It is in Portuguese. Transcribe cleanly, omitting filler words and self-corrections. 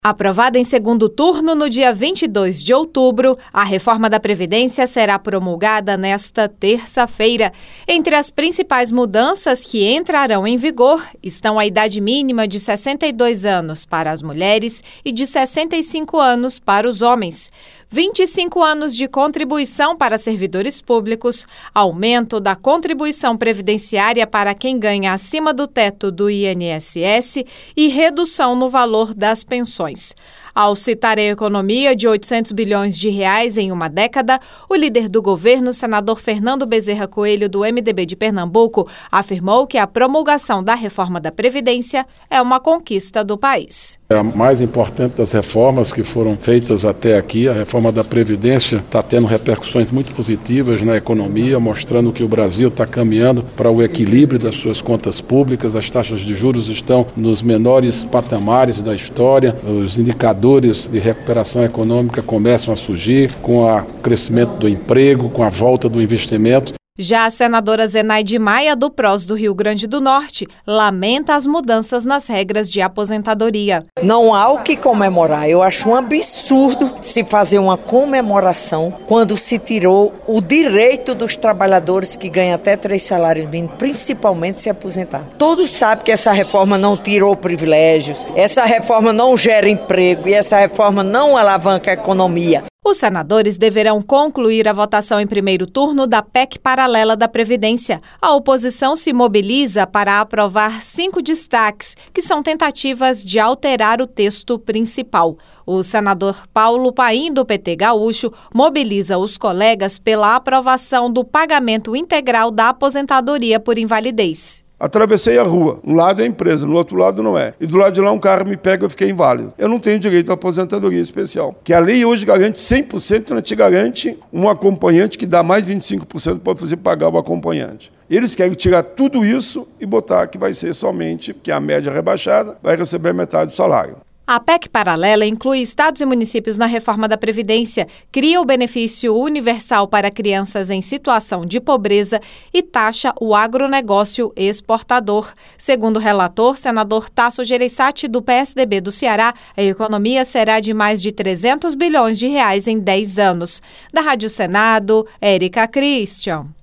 Aprovada em segundo turno no dia 22 de outubro, a reforma da Previdência será promulgada nesta terça-feira. Entre as principais mudanças que entrarão em vigor estão a idade mínima de 62 anos para as mulheres e de 65 anos para os homens, 25 anos de contribuição para servidores públicos, aumento da contribuição previdenciária para quem ganha acima do teto do INSS e redução no valor das pensões. Ao citar a economia de 800 bilhões de reais em uma década, o líder do governo, senador Fernando Bezerra Coelho, do MDB de Pernambuco, afirmou que a promulgação da reforma da Previdência é uma conquista do país. É a mais importante das reformas que foram feitas até aqui. A reforma da Previdência está tendo repercussões muito positivas na economia, mostrando que o Brasil está caminhando para o equilíbrio das suas contas públicas. As taxas de juros estão nos menores patamares da história, os indicadores de recuperação econômica começam a surgir com o crescimento do emprego, com a volta do investimento. Já a senadora Zenaide Maia, do PROS do Rio Grande do Norte, lamenta as mudanças nas regras de aposentadoria. Não há o que comemorar. Eu acho um absurdo se fazer uma comemoração quando se tirou o direito dos trabalhadores que ganham até 3 salários mínimos, principalmente se aposentar. Todos sabem que essa reforma não tirou privilégios, essa reforma não gera emprego e essa reforma não alavanca a economia. Os senadores deverão concluir a votação em primeiro turno da PEC paralela da Previdência. A oposição se mobiliza para aprovar 5 destaques, que são tentativas de alterar o texto principal. O senador Paulo Paim, do PT Gaúcho, mobiliza os colegas pela aprovação do pagamento integral da aposentadoria por invalidez. Atravessei a rua, um lado é a empresa, no outro lado não é. E do lado de lá um carro me pega e eu fiquei inválido. Eu não tenho direito à aposentadoria especial. Que a lei hoje garante 100%, não te garante um acompanhante que dá mais de 25% para você pagar o acompanhante. Eles querem tirar tudo isso e botar que vai ser somente, que a média rebaixada vai receber metade do salário. A PEC paralela inclui estados e municípios na reforma da Previdência, cria o benefício universal para crianças em situação de pobreza e taxa o agronegócio exportador. Segundo o relator, senador Tasso Gereissati, do PSDB do Ceará, a economia será de mais de 300 bilhões de reais em 10 anos. Da Rádio Senado, Érica Christian.